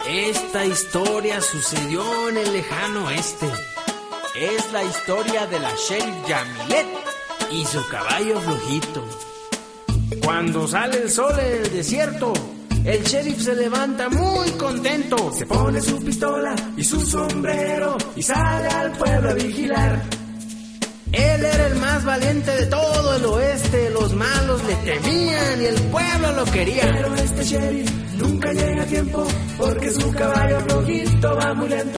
Esta historia sucedió en el lejano oeste. Es la historia de la Sheriff Yamilet y su caballo flojito. Cuando sale el sol en el desierto, el sheriff se levanta muy contento. Se pone su pistola y su sombrero y sale al pueblo a vigilar. Él era el más valiente de todo el oeste. Los malos le temían y el pueblo lo quería. Pero este sheriff nunca llega a tiempo porque su caballo flojito va muy lento.